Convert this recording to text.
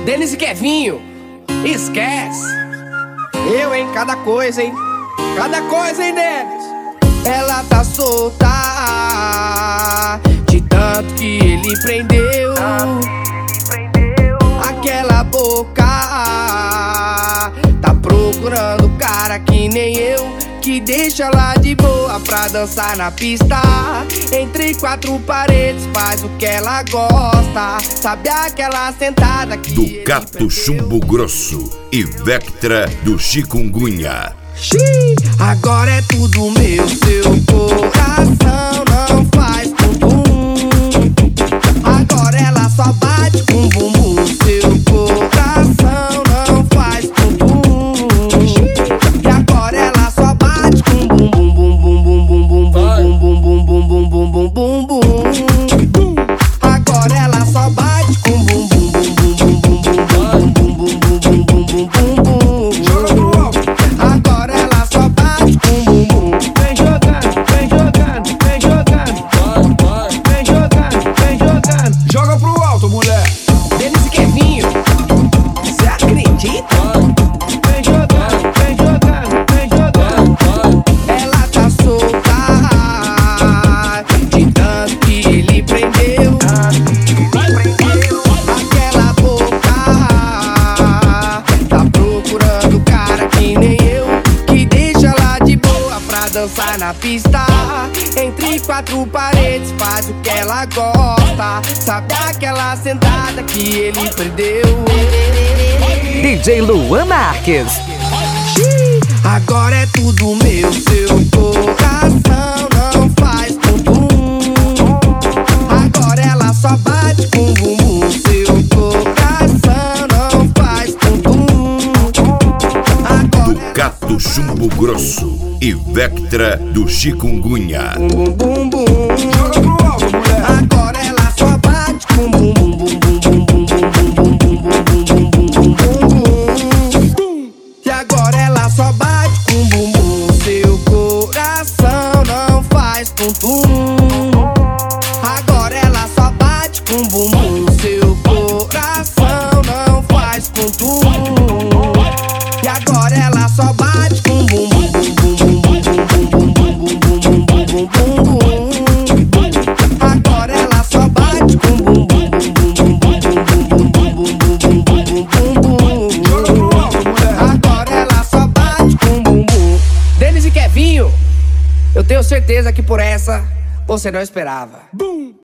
Denis e Kevinho, esquece. Eu, hein, cada coisa, hein. Cada coisa, hein, Denis. Ela tá solta de tanto que ele prendeu. Aquela boca tá procurando cara que nem eu, que deixa ela de boa pra dançar na pista. Entre quatro paredes faz o que ela gosta. Sabe aquela sentada que do Gato Chumbo Grosso e Vectra do Chikungunya. Agora é tudo meu, seu coração não faz bumbum. Agora ela só bate com bumbum. Seu coração não faz bumbum. E agora ela só bate com bumbum, bumbum, bumbum, bumbum, bumbum, bumbum, bumbum, bumbum, bumbum. Agora ela só bate com bumbum, bumbum, bumbum, bumbum, bumbum, bumbum, bumbum, bumbum. Joga pro alto. Agora ela só bate com bumbum. Vem jogando, vem jogando, vem jogando. Vem jogando, vem jogando. Joga pro alto, mulher. Denis e Kevinho, cê acredita? Vem jogando, vem jogando, vem jogando. Ela tá solta de tanto que ele prendeu. Aquela boca tá procurando cara que nem eu, que deixa ela de boa pra dançar na pista. Entre quatro paredes faz o que ela gosta. Sabe aquela sentada que ele perdeu. DJ Luan Marques. Agora é tudo meu, seu coração não faz bumbum. Agora ela só bate com bumbum. Seu coração não faz bumbum. Do Gato Chumbo Grosso e Vectra do Chikungunya. Bum, bum, bum. Joga pro alto, mulher. Agora ela só bate com bum, bum, bum, bum, bum, bum, bum, bum, bum, bum, bum, bum, bum. E agora ela só bate com bumbum. Seu coração não faz tum-tum. Agora ela só bate com bumbum. Seu coração não faz tum-tum. E agora ela só bate com bumbum, bum, bum, bum, bum, bum, bum, bum, bum, bum, bum, bum. Agora ela só bate com bumbum, bum, bum, bum, bum, bum, bum, bum, bum, bum, bum. Joga pro alto, mulher. Agora ela só bate com bumbum. Denis e Kevinho, eu tenho certeza que por essa você não esperava.